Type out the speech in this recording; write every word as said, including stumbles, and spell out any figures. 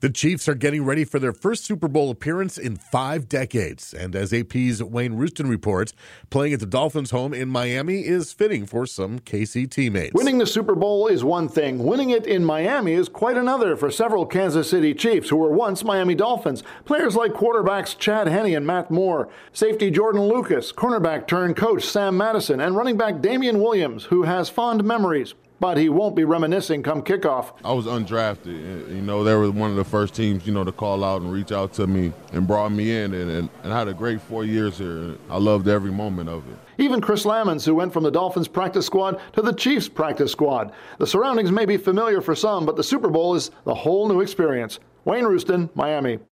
The Chiefs are getting ready for their first Super Bowl appearance in five decades. And as A P's Wayne Rooston reports, playing at the Dolphins' home in Miami is fitting for some K C teammates. Winning the Super Bowl is one thing. Winning it in Miami is quite another for several Kansas City Chiefs who were once Miami Dolphins. Players like quarterbacks Chad Henne and Matt Moore, safety Jordan Lucas, cornerback turned coach Sam Madison, and running back Damian Williams, who has fond memories. But he won't be reminiscing come kickoff. I was undrafted. You know, they were one of the first teams, you know, to call out and reach out to me and brought me in and, and, and had a great four years here. I loved every moment of it. Even Chris Lamons, who went from the Dolphins practice squad to the Chiefs practice squad. The surroundings may be familiar for some, but the Super Bowl is the whole new experience. Wayne Rooston, Miami.